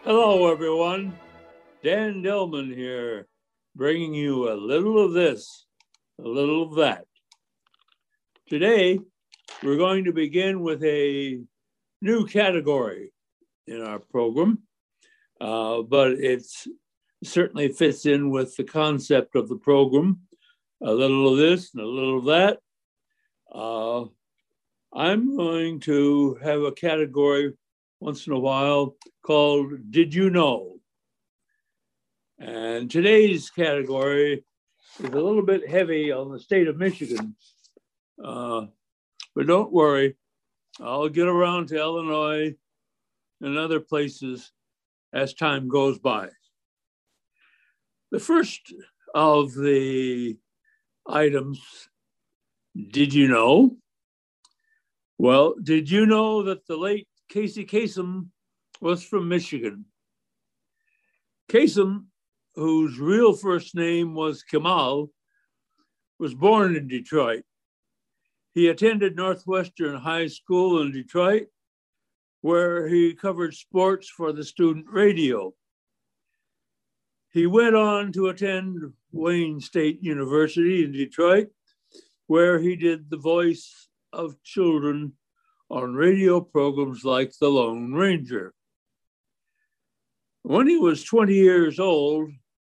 Hello, everyone. Dan Dillman here, bringing you a little of this, a little of that. Today, we're going to begin with a new category in our program, but it certainly fits in with the concept of the program. A little of this and a little of that. I'm going to have a category once in a while called Did You Know? And today's category is a little bit heavy on the state of Michigan, but don't worry, I'll get around to Illinois and other places as time goes by. The first of the items, did you know? Well, did you know that the late Casey Kasem was from Michigan? Kasem, whose real first name was Kemal, was born in Detroit. He attended Northwestern High School in Detroit, where he covered sports for the student radio. He went on to attend Wayne State University in Detroit, where he did the voice of children on radio programs like The Lone Ranger. When he was 20 years old,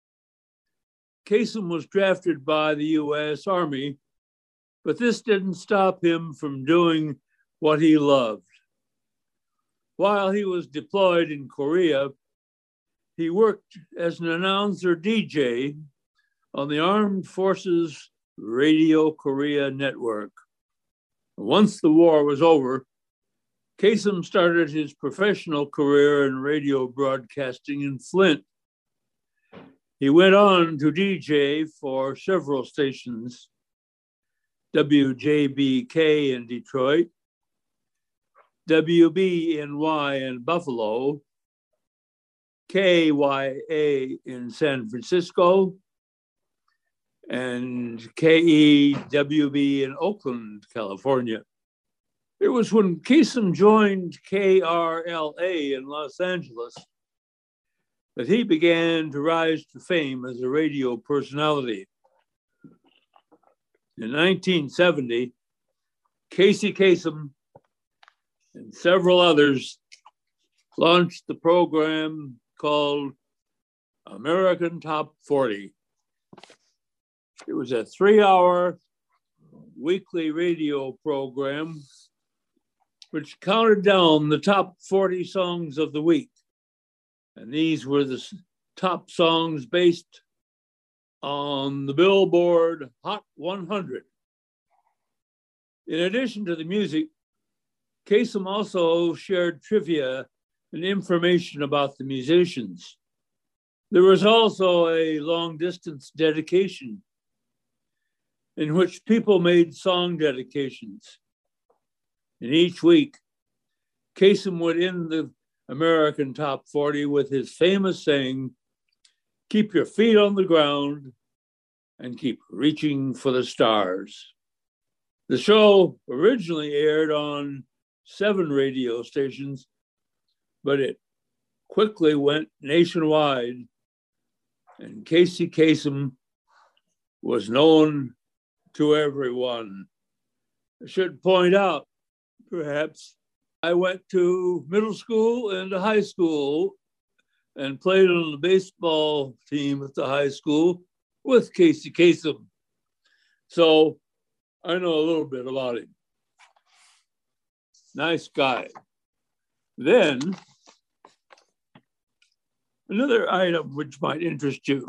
Kasem was drafted by the U.S. Army, but this didn't stop him from doing what he loved. While he was deployed in Korea, he worked as an announcer DJ on the Armed Forces Radio Korea network. Once the war was over, Kasem started his professional career in radio broadcasting in Flint. He went on to DJ for several stations: WJBK in Detroit, WBNY in Buffalo, KYA in San Francisco, and KEWB in Oakland, California. It was when Kasem joined KRLA in Los Angeles that he began to rise to fame as a radio personality. In 1970, Casey Kasem and several others launched the program called American Top 40. It was a 3-hour weekly radio program which counted down the top 40 songs of the week. And these were the top songs based on the Billboard Hot 100. In addition to the music, Kasem also shared trivia and information about the musicians. There was also a long distance dedication in which people made song dedications. And each week, Kasem would end the American Top 40 with his famous saying, "Keep your feet on the ground and keep reaching for the stars." The show originally aired on 7 radio stations, but it quickly went nationwide, and Casey Kasem was known to everyone. I should point out, perhaps, I went to middle school and to high school and played on the baseball team at the high school with Casey Kasem. So I know a little bit about him. Nice guy. Then, another item which might interest you.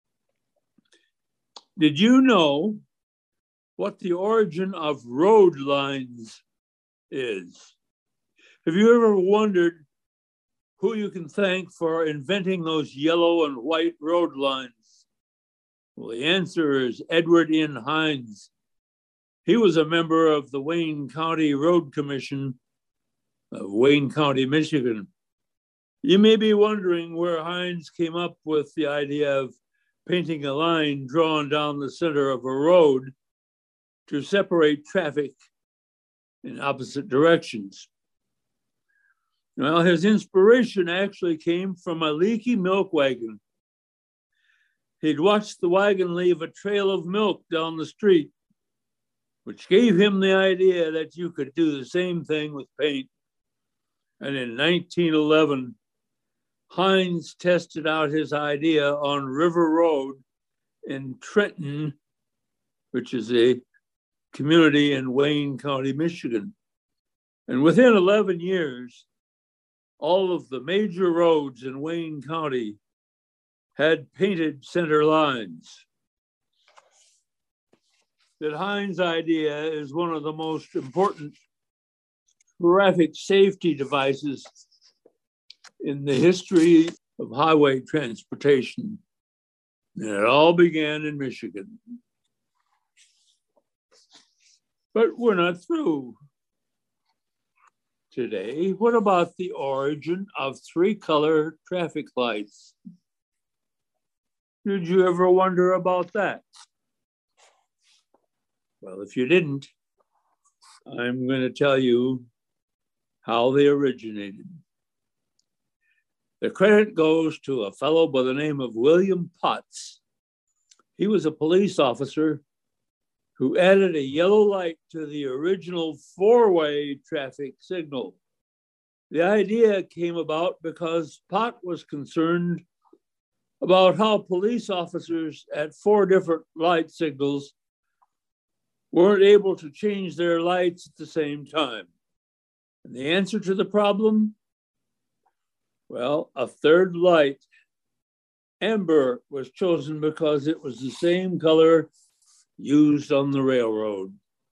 Did you know what the origin of road lines is? Have you ever wondered who you can thank for inventing those yellow and white road lines? Well, the answer is Edward N. Hines. He was a member of the Wayne County Road Commission of Wayne County, Michigan. You may be wondering where Hines came up with the idea of painting a line drawn down the center of a road to separate traffic in opposite directions. Well, his inspiration actually came from a leaky milk wagon. He'd watched the wagon leave a trail of milk down the street, which gave him the idea that you could do the same thing with paint. And in 1911, Heinz tested out his idea on River Road in Trenton, which is a community in Wayne County, Michigan. And within 11 years, all of the major roads in Wayne County had painted center lines. That Heinz idea is one of the most important traffic safety devices in the history of highway transportation. And it all began in Michigan. But we're not through today. What about the origin of three-color traffic lights? Did you ever wonder about that? Well, if you didn't, I'm going to tell you how they originated. The credit goes to a fellow by the name of William Potts. He was a police officer who added a yellow light to the original four-way traffic signal. The idea came about because Potts was concerned about how police officers at four different light signals weren't able to change their lights at the same time. And the answer to the problem? Well, a third light, amber, was chosen because it was the same color used on the railroad.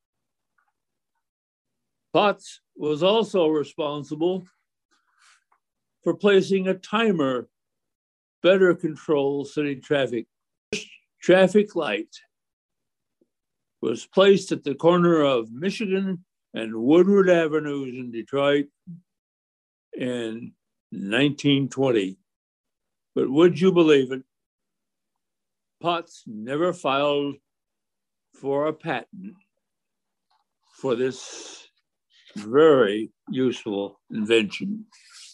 Potts was also responsible for placing a timer better control city traffic. Traffic light was placed at the corner of Michigan and Woodward Avenues in Detroit in 1920. But would you believe it? Potts never filed for a patent for this very useful invention.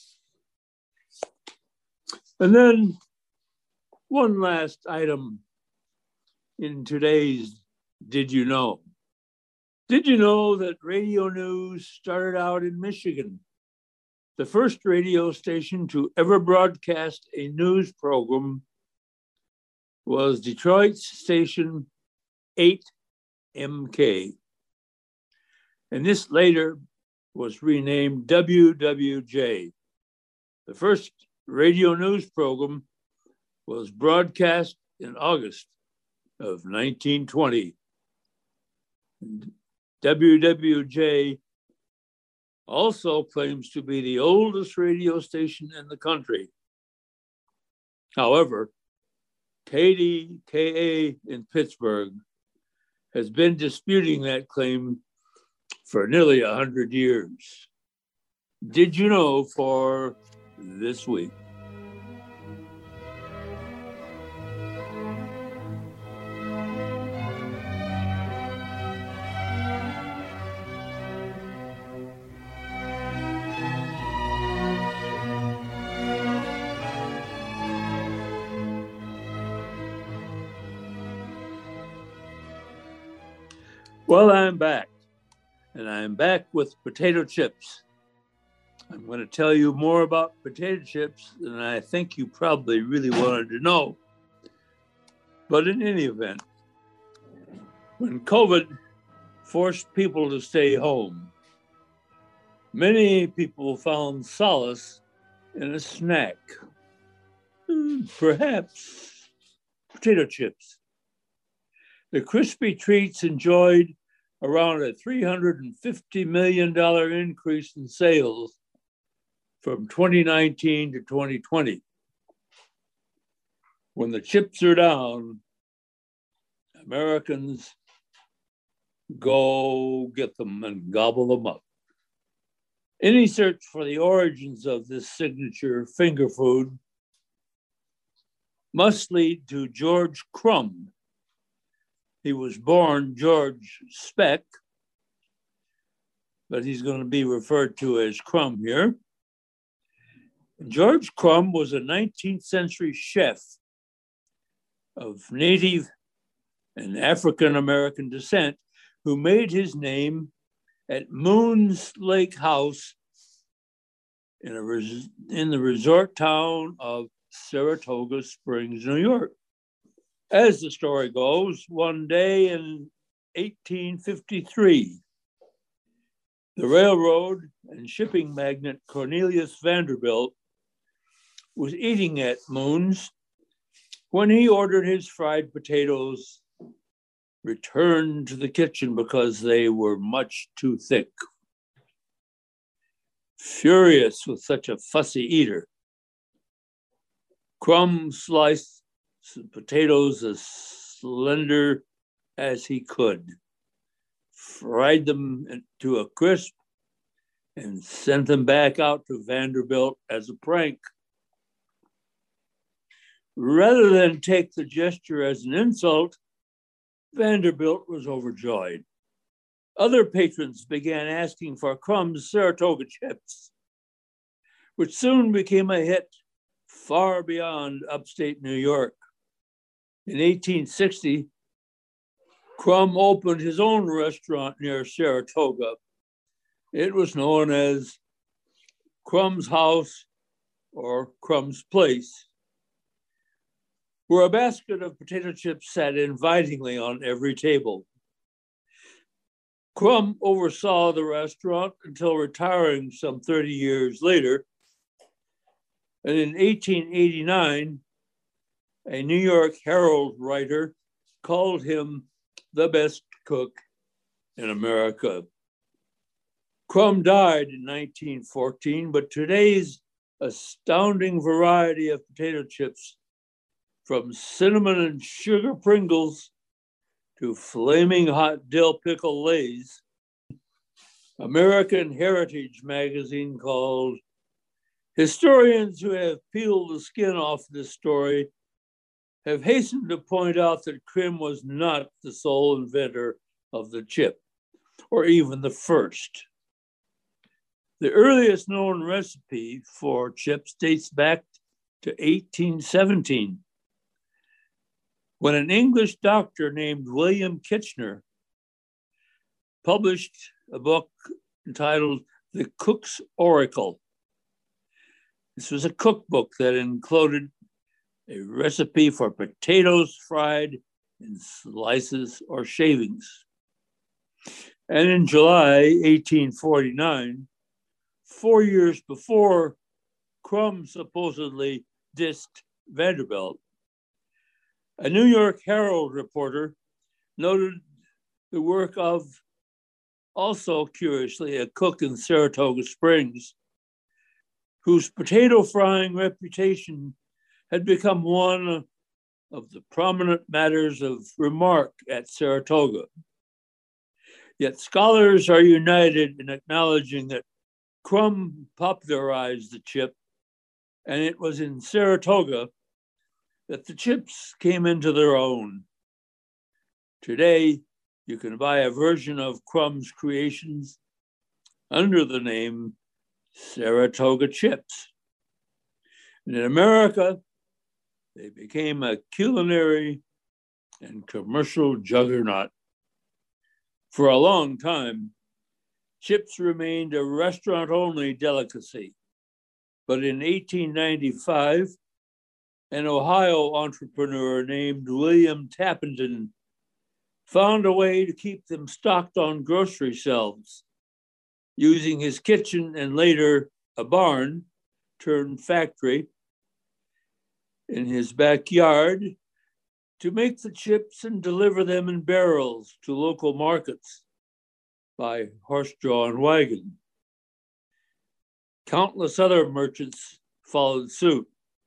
And then one last item in today's Did You Know? Did you know that radio news started out in Michigan? The first radio station to ever broadcast a news program was Detroit's station 8MK. And this later was renamed WWJ. The first radio news program was broadcast in August of 1920. WWJ also claims to be the oldest radio station in the country. However, KDKA in Pittsburgh has been disputing that claim for nearly 100 years. Did you know for this week? Well, I'm back, and I'm back with potato chips. I'm going to tell you more about potato chips than I think you probably really wanted to know. But in any event, when COVID forced people to stay home, many people found solace in a snack, perhaps potato chips. The crispy treats enjoyed around a $350 million increase in sales from 2019 to 2020. When the chips are down, Americans go get them and gobble them up. Any search for the origins of this signature finger food must lead to George Crumb. He was born George Speck, but he's going to be referred to as Crumb here. George Crumb was a 19th century chef of native and African-American descent who made his name at Moon's Lake House in the resort town of Saratoga Springs, New York. As the story goes, one day in 1853, the railroad and shipping magnate Cornelius Vanderbilt was eating at Moon's when he ordered his fried potatoes returned to the kitchen because they were much too thick. Furious with such a fussy eater, Crumb sliced the potatoes as slender as he could, fried them to a crisp, and sent them back out to Vanderbilt as a prank. Rather than take the gesture as an insult, Vanderbilt was overjoyed. Other patrons began asking for Crumb's Saratoga chips, which soon became a hit far beyond upstate New York. In 1860, Crumb opened his own restaurant near Saratoga. It was known as Crumb's House or Crumb's Place, where a basket of potato chips sat invitingly on every table. Crumb oversaw the restaurant until retiring some 30 years later. And in 1889, a New York Herald writer called him the best cook in America. Crumb died in 1914, but today's astounding variety of potato chips, from cinnamon and sugar Pringles to flaming hot dill pickle Lays, American Heritage magazine called historians who have peeled the skin off this story have hastened to point out that Crumb was not the sole inventor of the chip, or even the first. The earliest known recipe for chips dates back to 1817, when an English doctor named William Kitchener published a book entitled The Cook's Oracle. This was a cookbook that included a recipe for potatoes fried in slices or shavings. And in July 1849, 4 years before Crumb supposedly dissed Vanderbilt, a New York Herald reporter noted the work of, also curiously, a cook in Saratoga Springs, whose potato frying reputation had become one of the prominent matters of remark at Saratoga. Yet scholars are united in acknowledging that Crumb popularized the chip, and it was in Saratoga that the chips came into their own. Today, you can buy a version of Crumb's creations under the name Saratoga chips. And in America, they became a culinary and commercial juggernaut. For a long time, chips remained a restaurant-only delicacy. But in 1895, an Ohio entrepreneur named William Tappenden found a way to keep them stocked on grocery shelves, using his kitchen and later a barn turned factory in his backyard to make the chips and deliver them in barrels to local markets by horse-drawn wagon. Countless other merchants followed suit.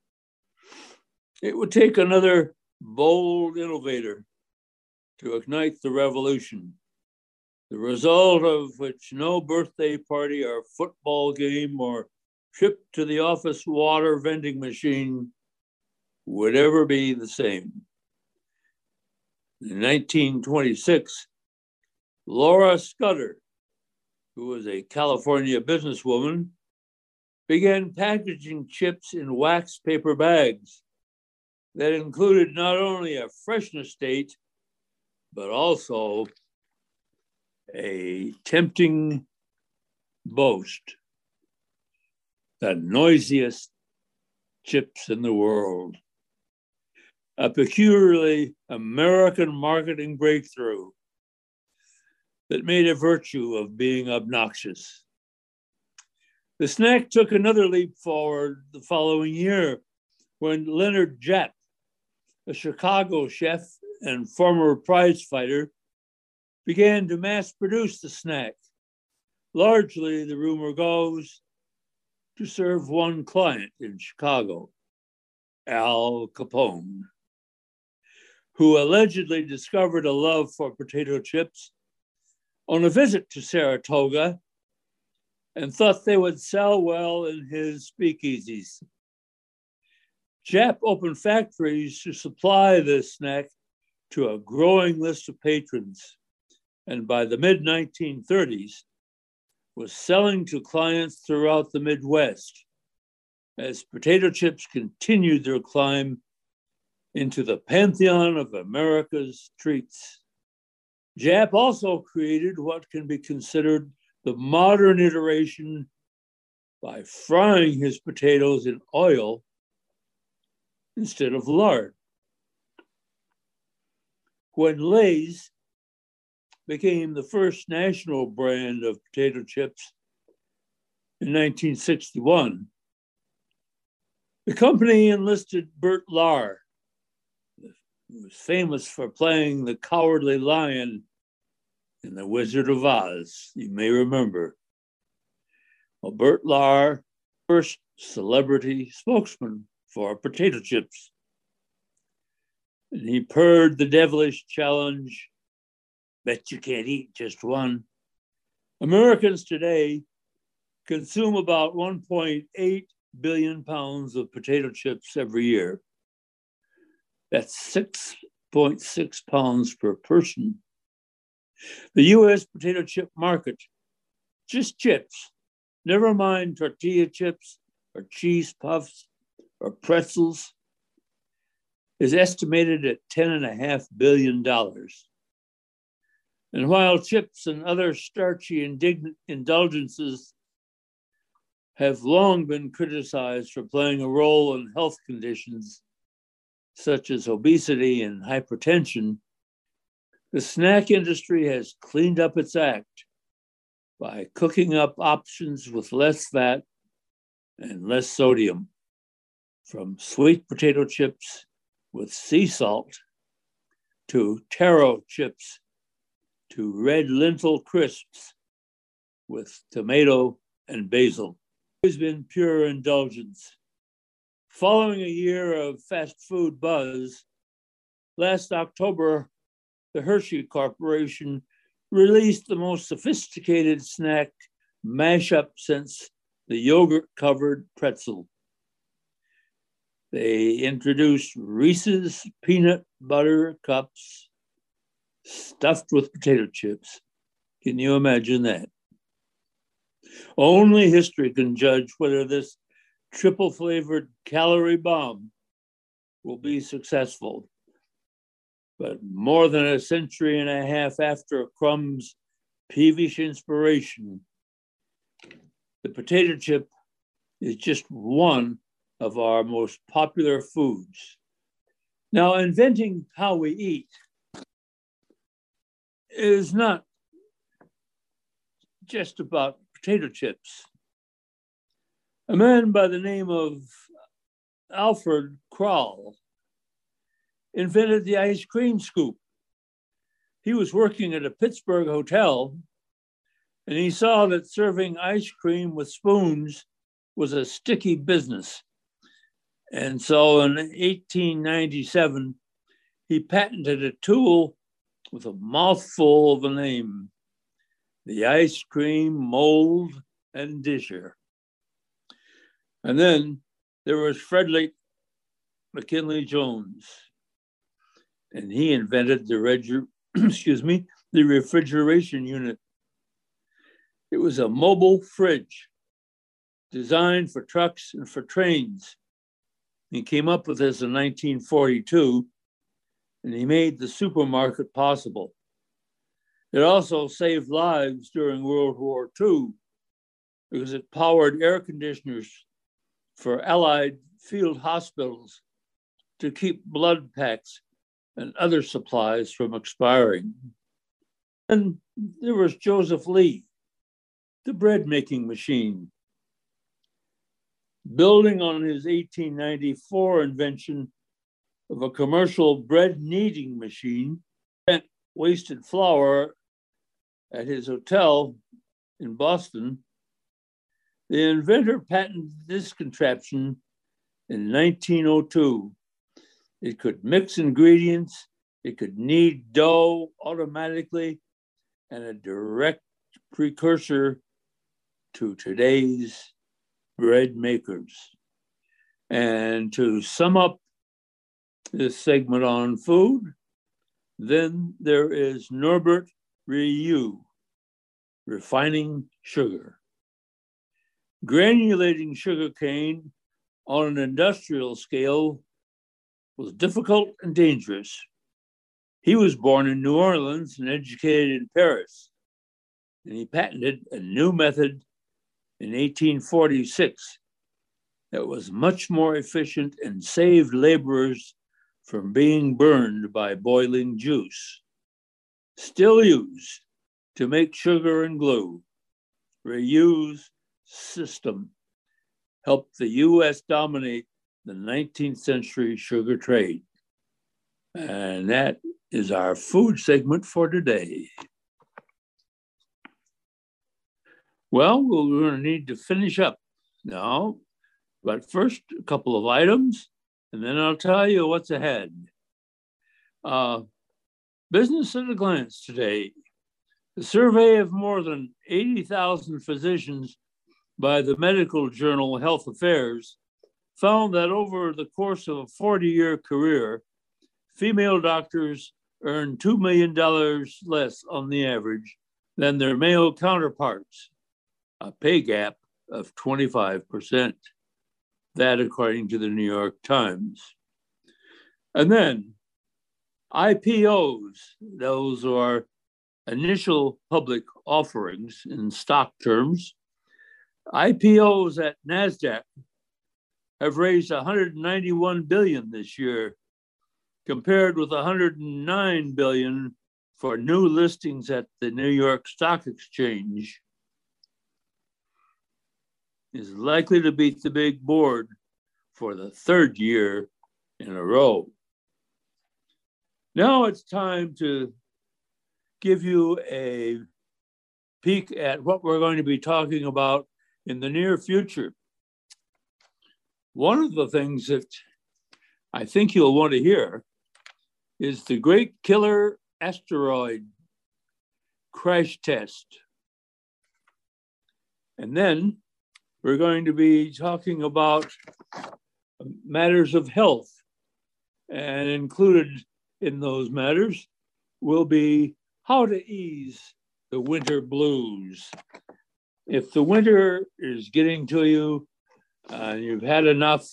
It would take another bold innovator to ignite the revolution, the result of which no birthday party or football game or trip to the office water vending machine would ever be the same. In 1926, Laura Scudder, who was a California businesswoman, began packaging chips in wax paper bags that included not only a freshness date, but also a tempting boast: the noisiest chips in the world. A peculiarly American marketing breakthrough that made a virtue of being obnoxious. The snack took another leap forward the following year when Leonard Japp, a Chicago chef and former prize fighter, began to mass produce the snack. Largely, the rumor goes, to serve one client in Chicago, Al Capone, who allegedly discovered a love for potato chips on a visit to Saratoga and thought they would sell well in his speakeasies. Japp opened factories to supply this snack to a growing list of patrons, and by the mid-1930s, was selling to clients throughout the Midwest as potato chips continued their climb into the pantheon of America's treats. Japp also created what can be considered the modern iteration by frying his potatoes in oil instead of lard. When Lay's became the first national brand of potato chips in 1961, the company enlisted Bert Lahr, who was famous for playing the Cowardly Lion in The Wizard of Oz, you may remember. Well, Bert Lahr, first celebrity spokesman for potato chips. And he purred the devilish challenge, bet you can't eat just one. Americans today consume about 1.8 billion pounds of potato chips every year. That's 6.6 pounds per person. The US potato chip market, just chips, never mind tortilla chips or cheese puffs or pretzels, is estimated at $10.5 billion. And while chips and other starchy indulgences have long been criticized for playing a role in health conditions such as obesity and hypertension, the snack industry has cleaned up its act by cooking up options with less fat and less sodium, from sweet potato chips with sea salt to taro chips to red lentil crisps with tomato and basil. It's been pure indulgence. Following a year of fast food buzz, last October, the Hershey Corporation released the most sophisticated snack mashup since the yogurt-covered pretzel. They introduced Reese's peanut butter cups stuffed with potato chips. Can you imagine that? Only history can judge whether this triple flavored calorie bomb will be successful. But more than a century and a half after Crumb's peevish inspiration, the potato chip is just one of our most popular foods. Now, inventing how we eat is not just about potato chips. A man by the name of Alfred Kroll invented the ice cream scoop. He was working at a Pittsburgh hotel, and he saw that serving ice cream with spoons was a sticky business. And so in 1897, he patented a tool with a mouthful of a name, the ice cream mold and disher. And then there was Frederick McKinley Jones, and he invented the refrigeration unit. It was a mobile fridge designed for trucks and for trains. He came up with this in 1942, and he made the supermarket possible. It also saved lives during World War II because it powered air conditioners for Allied field hospitals to keep blood packs and other supplies from expiring. And there was Joseph Lee, the bread making machine. Building on his 1894 invention of a commercial bread kneading machine, spent wasted flour at his hotel in Boston. The inventor patented this contraption in 1902. It could mix ingredients, it could knead dough automatically, and a direct precursor to today's bread makers. And to sum up this segment on food, then there is Norbert Ryu, refining sugar. Granulating sugarcane on an industrial scale was difficult and dangerous. He was born in New Orleans and educated in Paris, and he patented a new method in 1846 that was much more efficient and saved laborers from being burned by boiling juice. Still used to make sugar and glue, Ryu's system helped the US dominate the 19th century sugar trade. And that is our food segment for today. Well, we're going to need to finish up now, but first a couple of items, and then I'll tell you what's ahead. Business at a glance today. The survey of more than 80,000 physicians by the medical journal Health Affairs found that over the course of a 40-year career, female doctors earn $2 million less on the average than their male counterparts, a pay gap of 25%. That according to the New York Times. And then IPOs, those are initial public offerings in stock terms. IPOs at NASDAQ have raised $191 billion this year, compared with $109 billion for new listings at the New York Stock Exchange. Is likely to beat the big board for the third year in a row. Now it's time to give you a peek at what we're going to be talking about in the near future. One of the things that I think you'll want to hear is the Great Killer Asteroid Crash Test. And then we're going to be talking about matters of health, and included in those matters will be how to ease the winter blues. If the winter is getting to you and you've had enough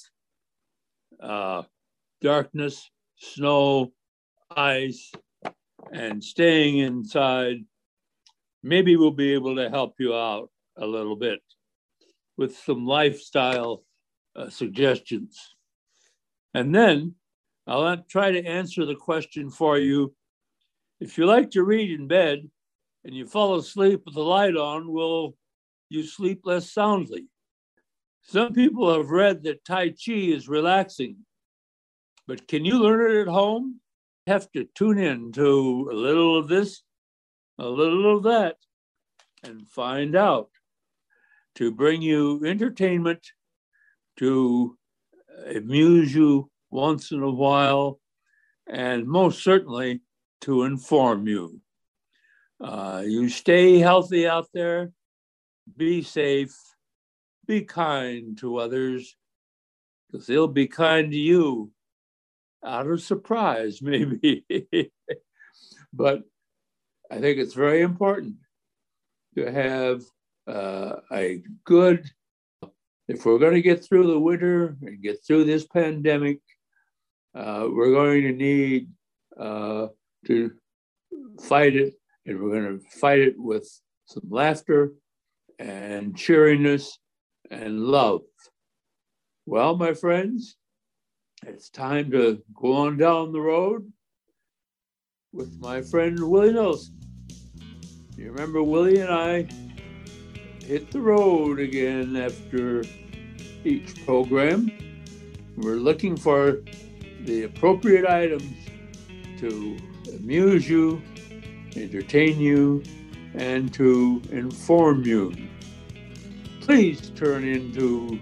darkness, snow, ice, and staying inside, maybe we'll be able to help you out a little bit with some lifestyle suggestions. And then I'll try to answer the question for you. If you like to read in bed and you fall asleep with the light on, will you sleep less soundly? Some people have read that Tai Chi is relaxing, but can you learn it at home? You have to tune in to a little of this, a little of that, and find out, to bring you entertainment, to amuse you once in a while, and most certainly to inform you. You stay healthy out there, be safe, be kind to others, because they'll be kind to you out of surprise, maybe. But I think it's very important to have a good if we're going to get through the winter and get through this pandemic, we're going to need to fight it, and we're going to fight it with some laughter and cheeriness and love. Well, my friends, it's time to go on down the road with my friend Willie Nelson. You remember Willie and I hit the road again after each program. We're looking for the appropriate items to amuse you, entertain you, and to inform you. Please turn into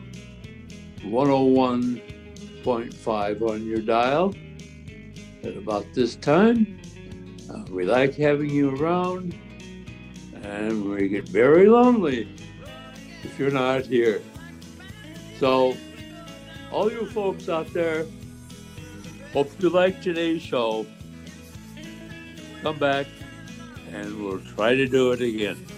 101.5 on your dial at about this time. We like having you around, and we get very lonely if you're not here. So, all you folks out there, hope you like today's show. Come back and we'll try to do it again.